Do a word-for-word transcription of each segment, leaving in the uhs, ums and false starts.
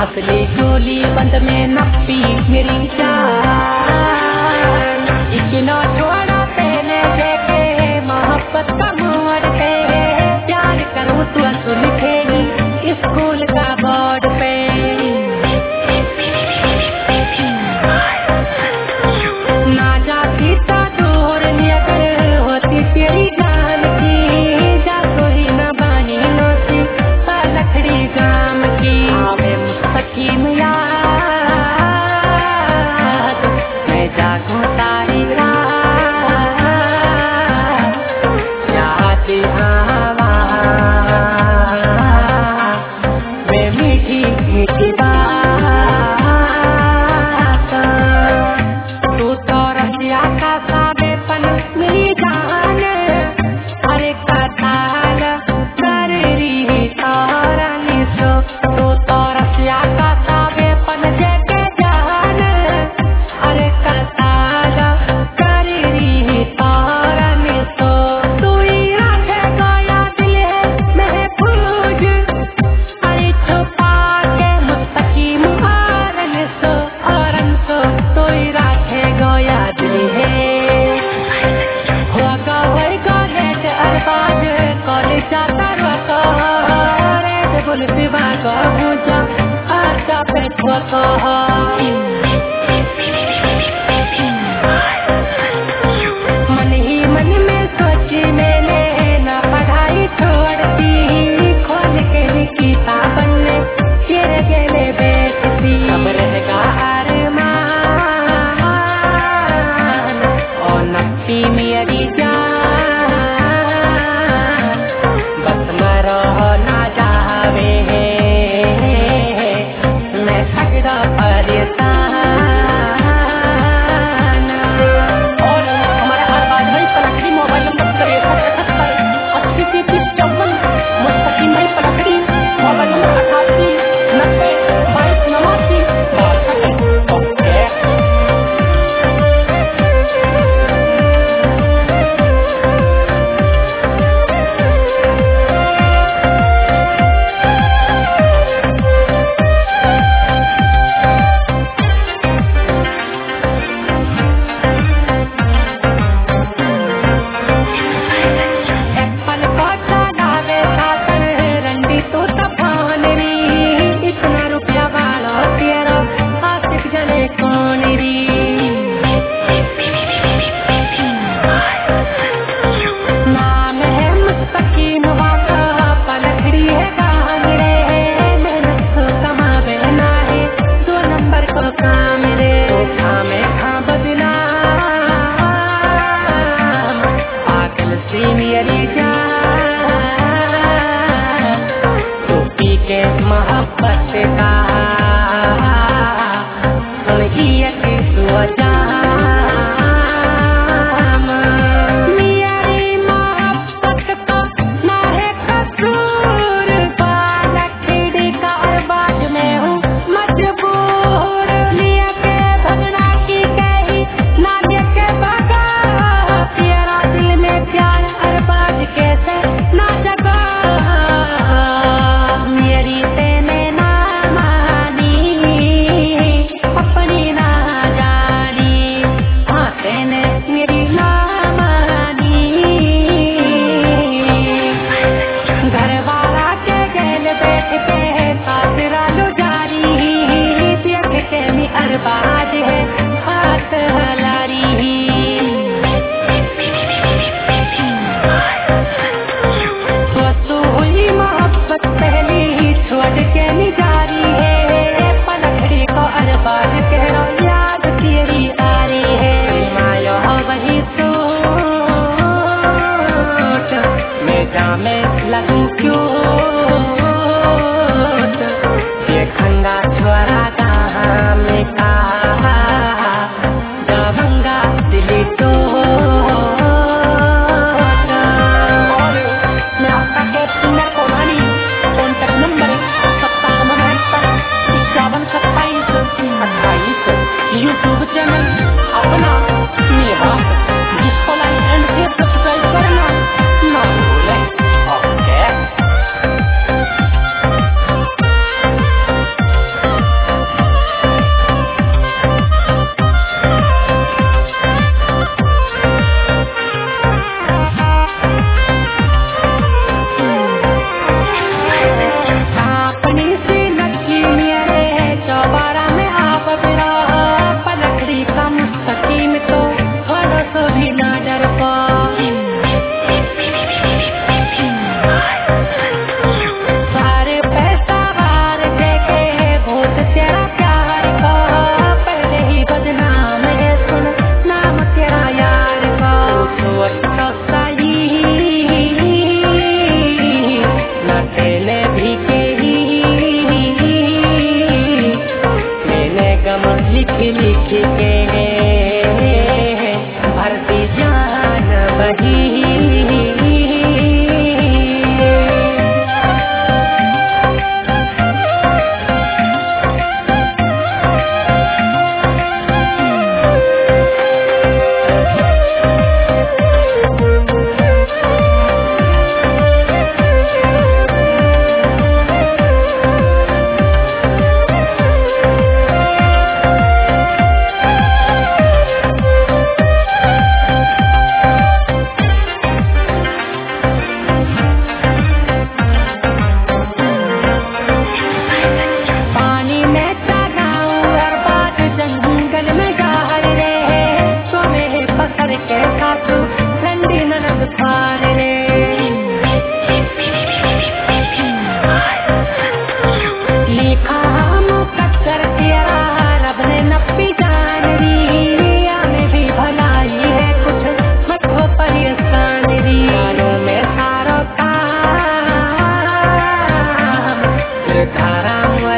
नकली चोली बंद में नप्पी मेरी जान इतना छोड़ा पहले देखे मोहब्बत का मोड़ पे प्यार करूँ तो तू लिखेगी स्कूल का बोर्ड पे ना जाती तो दूर अगर होती तेरी जान की जा कोई न बानी नोती लकड़ी गाम की आवे मुस्तकीम याद मैं जागूं सारी रात चाहती हवा मैं मीठी मीठी बात तू तो रसिया का सावेपन मेरी जान अरे कताल कर रही तारानी सो तू तो रसिया का सावेपन जगे जान अरे कताल कर रही तारानी सो तू ही रखे गया दिल है महफूज अरे छुपा के मुस्तकीम आरन सो आरन सो तू ही रखे गया दिल है होगा होगा नेट अरबाज कॉलेज जाता रखो रे बोल पिवा को मुझा आजा पे ठोको मन ही मन में सोची मैंने ना पढ़ाई छोड़ दी खोल के किताबन में तेरे गेले बैठती अब रहेगा अरमान और नक्की मेरी जान बस मरो ना जावे मैं सगड़ा पर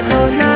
जानो ना